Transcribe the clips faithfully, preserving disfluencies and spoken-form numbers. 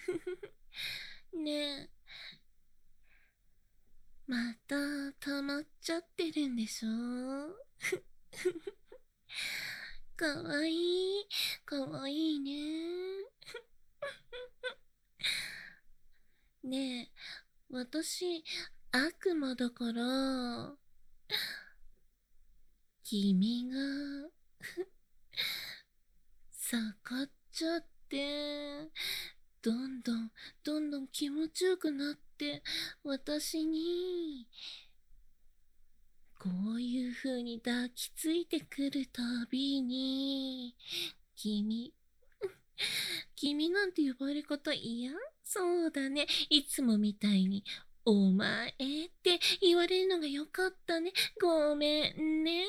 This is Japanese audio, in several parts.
ねえ、また溜まっちゃってるんでしょ？かわいい、かわいいね。ねえ、私、悪魔だから、君が、下がっちゃって、どんどん、どんどん気持ちよくなって、私に、こういう風に抱きついてくるたびに、君、君なんて呼ばれ方嫌？そうだね。いつもみたいに、お前って言われるのがよかったね。ごめんね。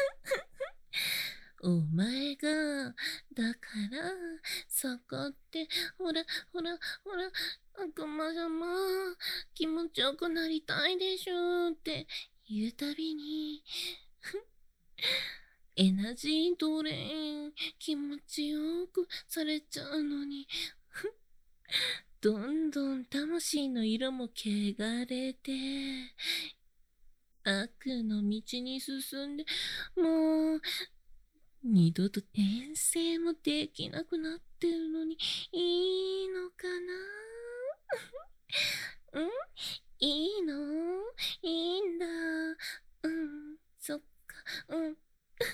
お前が、だから、下がって、ほら、ほら、ほら、悪魔様、気持ちよくなりたいでしょって言うたびに、エナジードレイン、気持ちよくされちゃうのに、どんどん魂の色も汚れて、悪の道に進んで、もう、二度と遠征もできなくなってるのに、いいのかな？ん？いいの？いいんだ。うん、そっか、うん。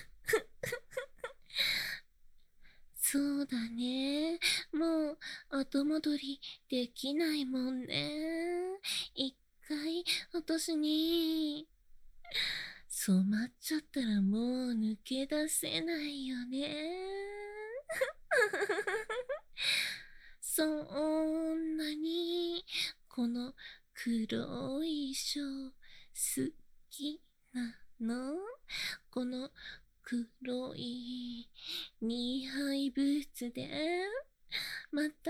そうだね。もう後戻りできないもんね。一回私に染まっちゃったらもう抜け出せないよね。そんなにこの黒い衣装好きなの？この黒いにはいブーツでまた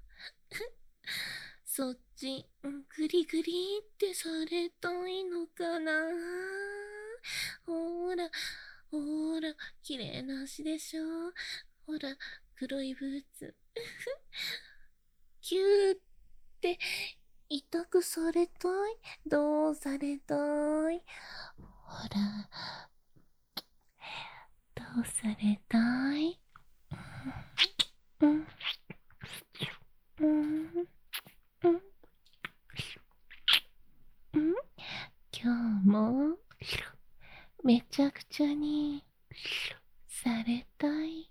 そっちグリグリってされたいのかな？ほらほら綺麗な足でしょ？ほら黒いブーツキューって痛くされたい？どうされたい？ほらどうされたい？うん、うん、うん、うん。今日もめちゃくちゃにされたい。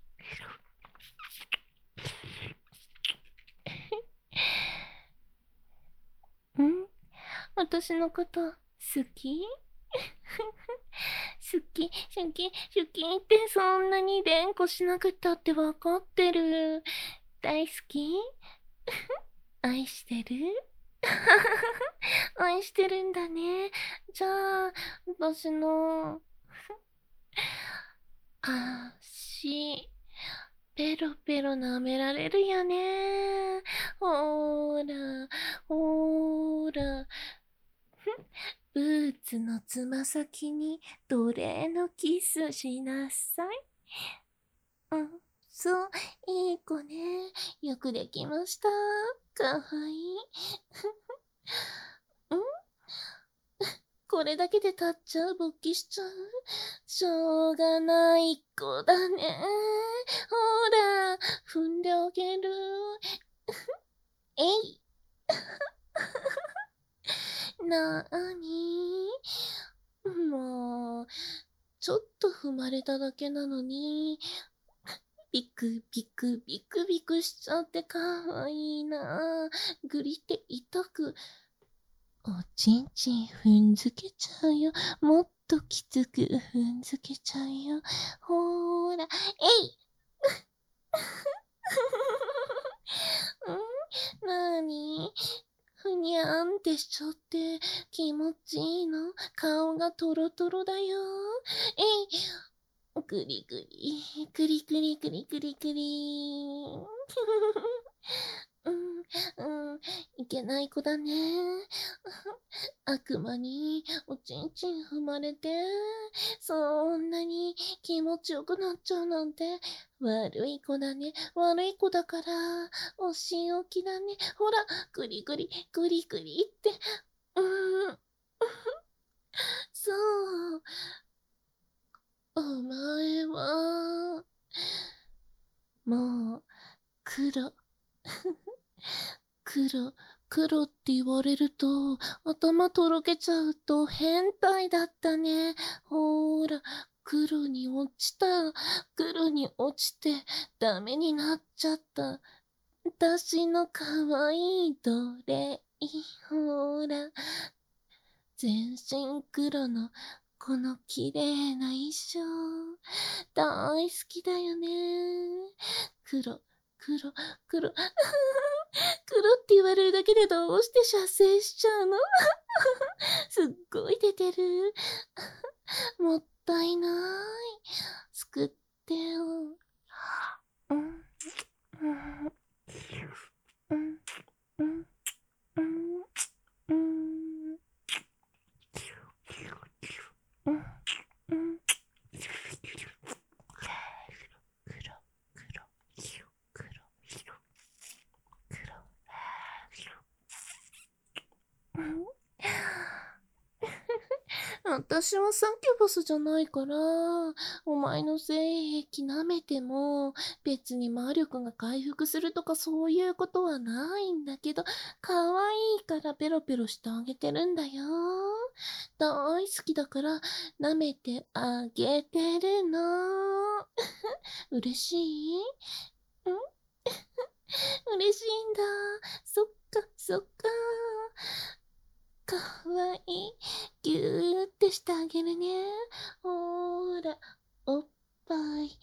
うん？私のこと好き？好き、好き、好きってそんなに連呼しなくたってわかってる。大好き？愛してる？愛してるんだね。じゃあ、私の足、ペロペロ舐められるよね。ほーら、ほーら。ブーツのつま先に奴隷のキスしなさい。うん、そう、いい子ね。よくできました。かわいい。ん？これだけで立っちゃう？勃起しちゃう？しょうがない子だね。ほら、踏んであげる。えい。なーに？もう、ちょっと踏まれただけなのに、ビクビクビクビクしちゃってかわいいな。グリって痛く、おちんちん踏んづけちゃうよ。もっときつく踏んづけちゃうよ。ほーら、えい。ん？なーに？ふにゃんってしちゃって気持ちいいの？顔がトロトロだよ。えい。グリグリ、グリグリグリグリグリ。うん、うん、いけない子だね。悪魔におちんちん踏まれて、そんなに気持ちよくなっちゃうなんて、 悪い子だね。悪い子だから、お仕置きだね。ほら、ぐりぐり、ぐりぐりって。うーん。そう。お前は、もう、黒。黒、黒って言われると、頭とろけちゃうと変態だったね。ほーら、黒に落ちた。黒に落ちて、ダメになっちゃった。私の可愛い奴隷。ほーら、全身黒の、この綺麗な衣装。大好きだよね。黒、黒、黒。黒って言われるだけでどうして射精しちゃうのすっごい出てる。もったいない。救ってよ。うん、うん、うん、うん、うん、うん、うん、うん。私はサンキュバスじゃないから、お前の性癖舐めても、別に魔力が回復するとかそういうことはないんだけど、可愛いからペロペロしてあげてるんだよ。大好きだから舐めてあげてるの。嬉しい？ん嬉しいんだ。そっか、そっか。かわいい。ぎゅーってしてあげるね。ほーら、おっぱい。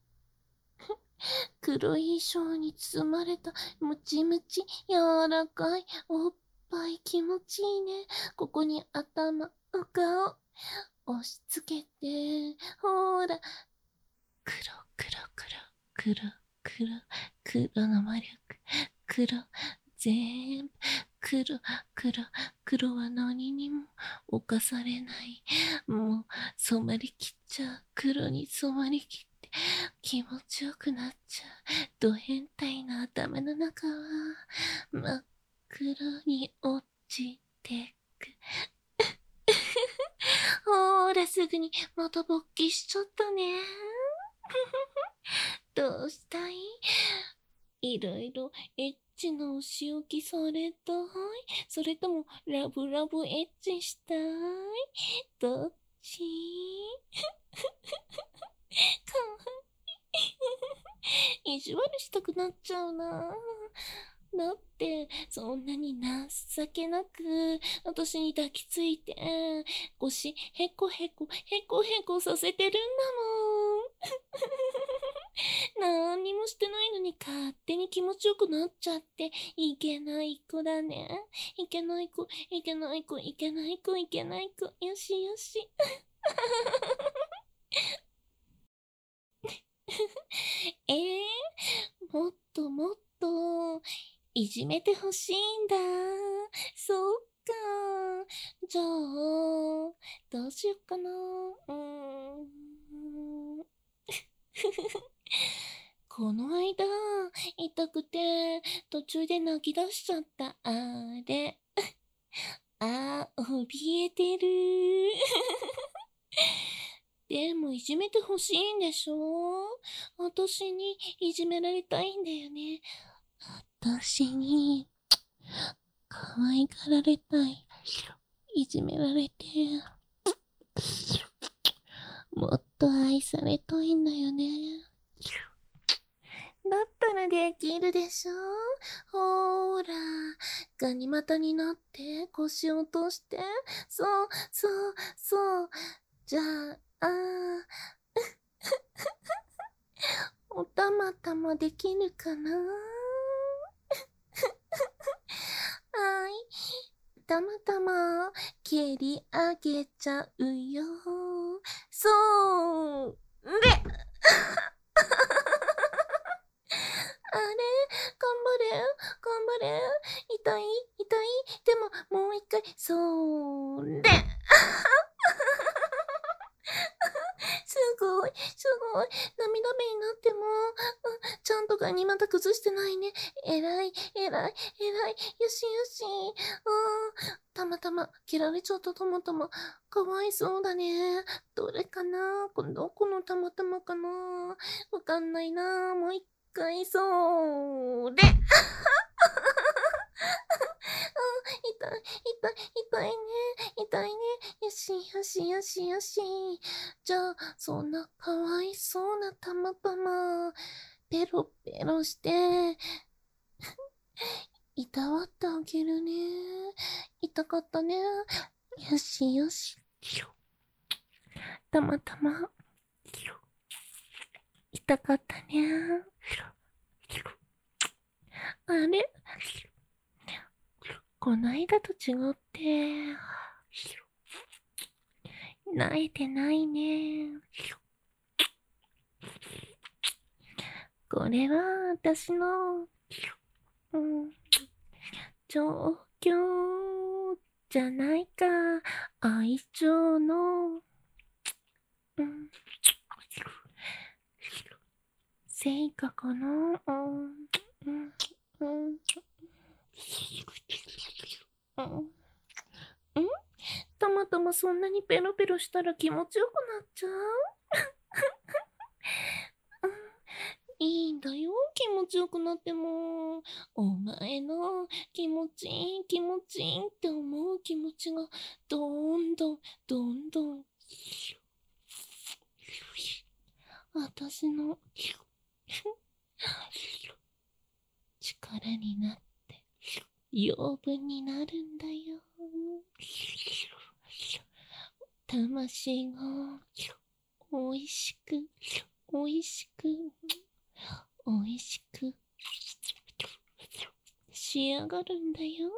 黒い衣装に包まれたムチムチ柔らかいおっぱい気持ちいいね。ここに頭、お顔、押し付けて、ほーら、黒、黒、黒、黒、黒、黒の魔力、黒、全部、黒、黒、黒は何にも侵されない。もう染まりきっちゃう。黒に染まりきって気持ちよくなっちゃう。ド変態の頭の中は真っ黒に落ちてく。ほーらすぐにまた勃起しちゃったね。どうしたい？いろいろエッチなお仕置きされたい？それともラブラブエッチしたい？どっち？かわいい。意地悪したくなっちゃうな。だって、そんなに情けなく、私に抱きついて、腰、へこへこ、へこへこさせてるんだもん。何にもしてないのに勝手に気持ちよくなっちゃって、いけない子だね。いけない子、いけない子、いけない子、いけない子、よしよし。えー、もっともっと、いじめてほしいんだ。そっか。じゃあ、どうしよっかな。うーん。この間、痛くて、途中で泣き出しちゃった。あれ。あー、怯えてる。でも、いじめてほしいんでしょ？私にいじめられたいんだよね。私に、可愛がられたい。いじめられて、もっと愛されたいんだよね。だったらできるでしょ？ほーら、ガニ股になって腰を落として、そう、そう、そう。じゃあ、あー、おたまたまできるかな？はい。たまたま蹴り上げちゃうよ。そう。で、あれ頑張れ頑張れ痛い痛いでももう一回、それすごい、すい。涙目になっても、うん、ちゃんとガニ股崩してないね。えらい、えらい、えらい。よしよし。うん、たまたま、切られちゃったたまたま。かわいそうだね。どれかな、このどこのたまたまかな、わかんないな。もう一回、それ。痛い、痛い、痛いね。痛いね。よし、よし、よし、よし。じゃあ、そんなかわいそうなたまたま、ペロペロして、いたわってあげるね。痛かったね。よし、よし。たまたま、痛かったね。あれ、こないだと違って、慣れてないね。これは私の、うん、状況じゃないか。愛情の、うん、成果かな。うん、うん、うん、うん。ん、たまたまそんなにペロペロしたら気持ちよくなっちゃう。いいんだよ、気持ちよくなっても。お前の気持ちいい気持ちいいって思う気持ちがどんどんどんどん私の力になって養分になるんだよ。魂がおいしくおいしくおいしく仕上がるんだよ。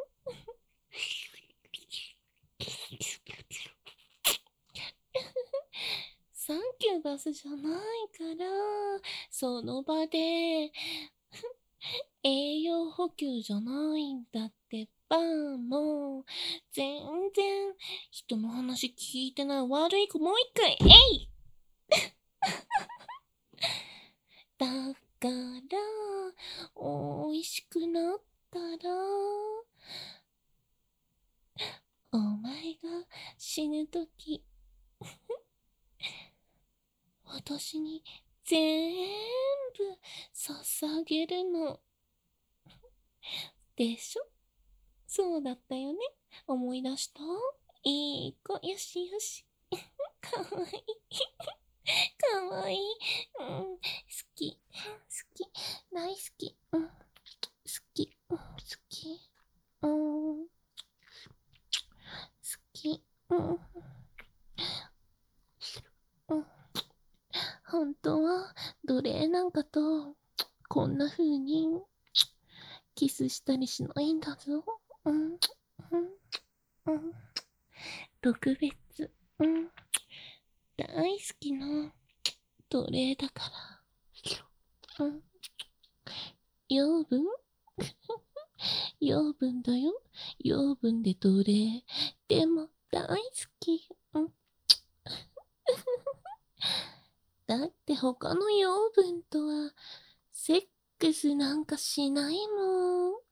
サンキュー出すじゃないから、その場で栄養補給じゃないんだってば。もう全然人の話聞いてない悪い子。もう一回えいだからおいしくなったらお前が死ぬとき私に全部捧げるのでしょ。そうだったよね。思い出した。いい子。よしよし。かわいい。かわいい。うん。好き。好き。大好き。うん。好き。好き。うん。好き。うん。うん。本当は奴隷なんかとこんな風にキスしたりしないんだぞ。うん。うん。うん。特別。うん。大好きな奴隷だから。うん。養分養分だよ。養分で奴隷。でも大好き。うん。だって他の養分とはセックスなんかしないもん。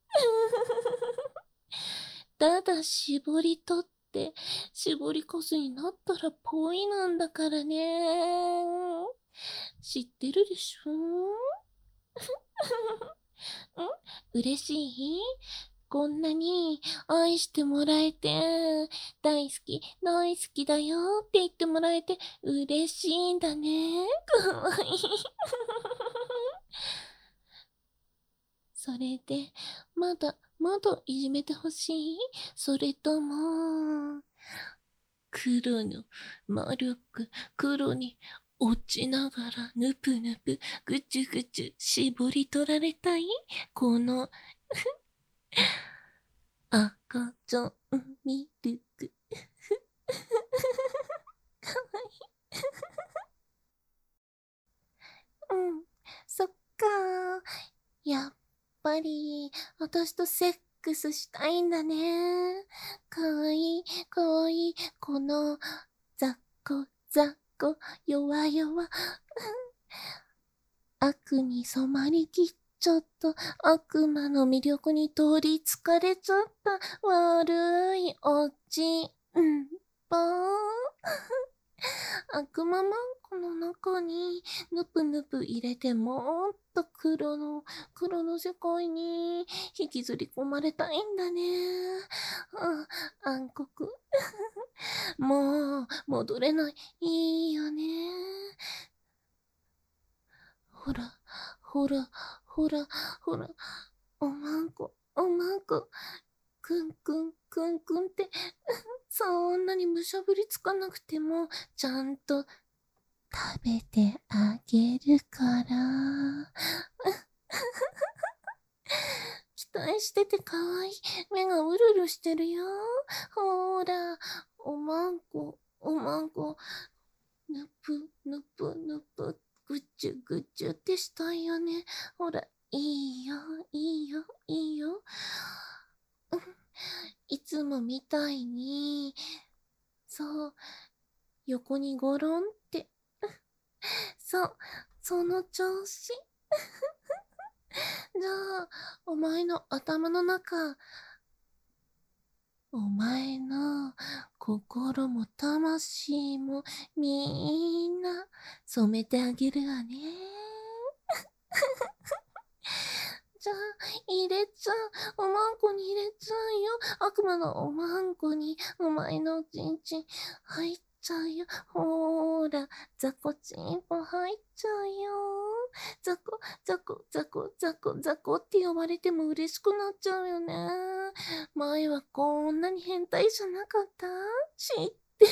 ただ絞り取って絞りこすになったらポイなんだからね。知ってるでしょ。ん、嬉しい？こんなに愛してもらえて、大好き、大好きだよって言ってもらえて嬉しいんだね。かわいい。それで、まだ、まだいじめてほしい？それとも、黒の魔力、黒に落ちながらぬぷぬぷ、ぐちゅぐちゅ絞り取られたい？この赤ちゃんミルク。かわいい。うん、そっか。やっぱり、私とセックスしたいんだね。かわいい、かわいい。この、ザコザこ弱々悪に染まりきっちゃった悪魔の魅力に取りつかれちゃった悪いおちんぽ悪魔マンコの中にぬぷぬぷ入れてもっと黒の黒の世界に引きずり込まれたいんだね。うん、暗黒もう戻れない。いいよね。ほらほらほらほらおまんこおまんこくんくんくんくんってそんなにむしゃぶりつかなくてもちゃんと食べてあげるから期待しててかわいい。目がうるるしてるよ。ほーらおまんこおまんこぬぷぬぷぬぷぐちゅぐちゅってしたいよね。ほらいいよいいよいいよいつもみたいにそう横にゴロンってそうその調子じゃあお前の頭の中お前の心も魂もみんな染めてあげるわねじゃあ入れちゃうおまんこに入れちゃうよ悪魔のおまんこにお前のちんちん入っちゃうよほーらザコチンポ入っちゃうよザコザコザコザコザコって呼ばれても嬉しくなっちゃうよね。前はこんなに変態じゃなかった？知ってる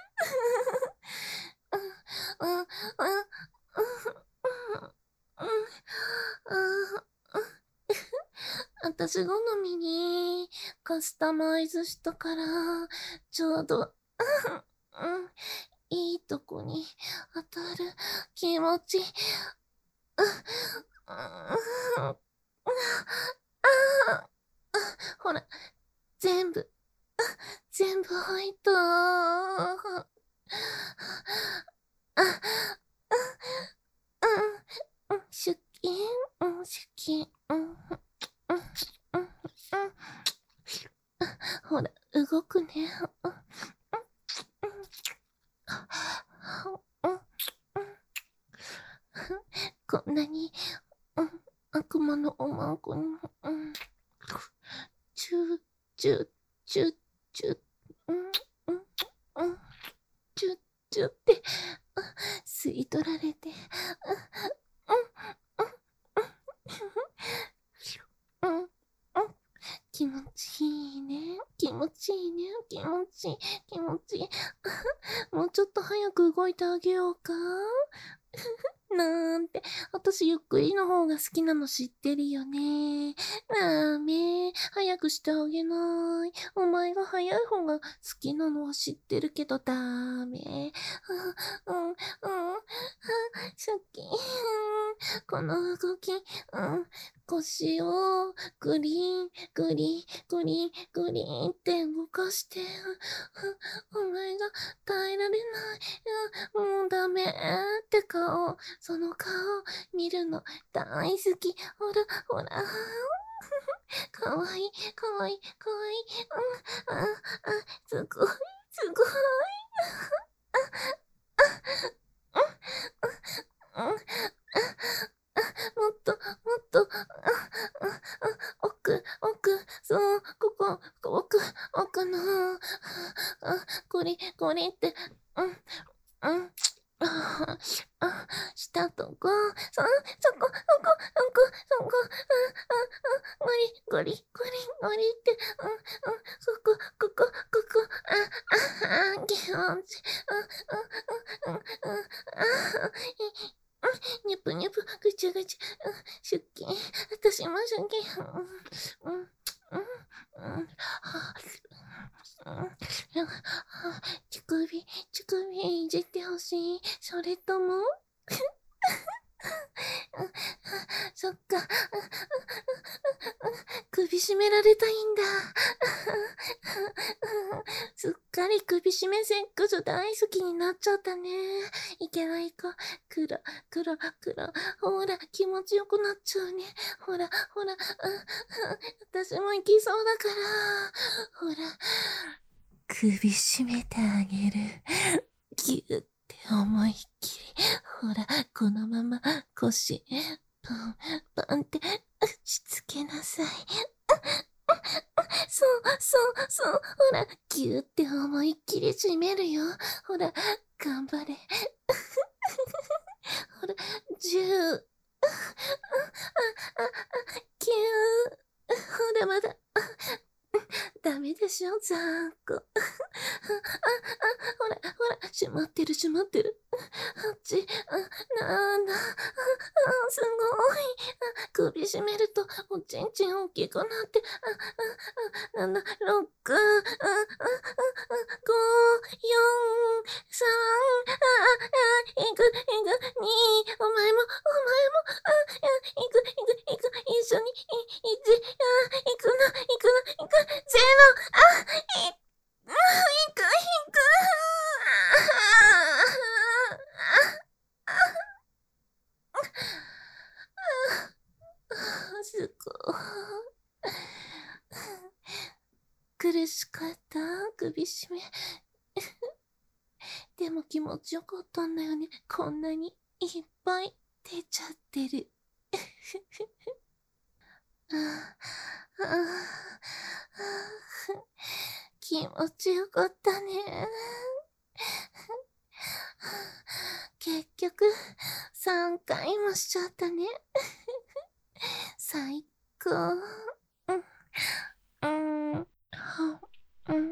うんうんうんうんうん私好みにカスタマイズしたからちょうど、うん、いいとこに当たる気持ち、うんうん、ほら全部全部入ったあうん出勤うん出勤うんほら動くねこんなに、うん、悪魔のおまんこに、うん、チュー、チュー、チュー、チュー、うん、うん、うん、チュー、チューって、吸い取られて、うん、うん、うん、気持ちいいね。気持ちいいね。気持ちいい。気持ちいい。もうちょっと早く動いてあげようかなんて、私ゆっくりの方が好きなの知ってるよね。ダメ。早くしてあげない。お前が早い方が好きなのは知ってるけどダメ。うん、うん、うん。さっき、この動き、うん、腰をグリーン、グリーン、グリーン、グリーンって動かして、お前が耐えられない。もうダメって顔。その顔見るの大好き。ほら、ほら。かわいい、かわいい、かわいい。うん、あ、あ、すごい、すごい。うん、うん、もっと、もっと、奥、奥、そう、ここ、奥、奥の、これ、これって、うん、うん。ああ、したとこ、そ、そこ、そこ、そこ、そこ、あ、あ、ゴリ、ゴリ、ゴリ、ゴリって、うん、うん、そこ、ここ、ここ、あ、あ、あ、気持ち、うん、うん、うん、うん、うん、あ、にゅぷにゅぷ、ぐちゃぐちゃ、出勤、私も出勤、うん、うん、うん、うん、乳首、乳首いじってほしい。それともそっか。首首絞められたいんだ。すっかり首絞めセックス大好きになっちゃったね。いけないか。くら、くら、くら。ほら、気持ちよくなっちゃうね。ほら、ほら、私も行きそうだから。ほら、首絞めてあげる。ぎゅって思いっきり。ほら、このまま腰、パン、パンって打ちつけなさい。そう、そう、そう。ほら、ぎゅって思いっきり締めるよ。ほら、頑張れ。ほら、じゅう。きゅう。ほら、まだ。ダメでしょ、ザーコ。あ、あ、ほら、ほら、閉まってる、閉まってる。はち、あ、なな、あ、すごい。あ、首絞めると、おちんちん大きくなって、あ、あ、あ、なな、ろく、あ、あ、あ、ご、よん、さん、あ、あ、いく、いく、に、お前も、お前も、あ、いく、いく、いく、一緒に、い、いち、あ、いくな、いくな、いく、ゼロ、あ、い、あ、いく、いく、すごい。苦しかった、首絞め。でも気持ちよかったんだよね。こんなにいっぱい出ちゃってる。気持ちよかったね。結局、さんかいもしちゃったね。最高。うん、うん、うん、うん、うん、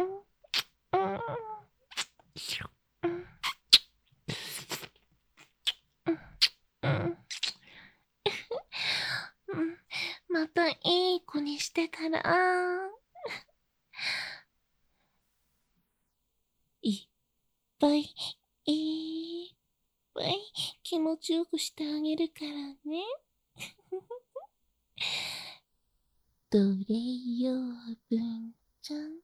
うん。またいい子にしてたら、いっぱい、いっぱい気持ちよくしてあげるからね。どれよ、文ちゃん。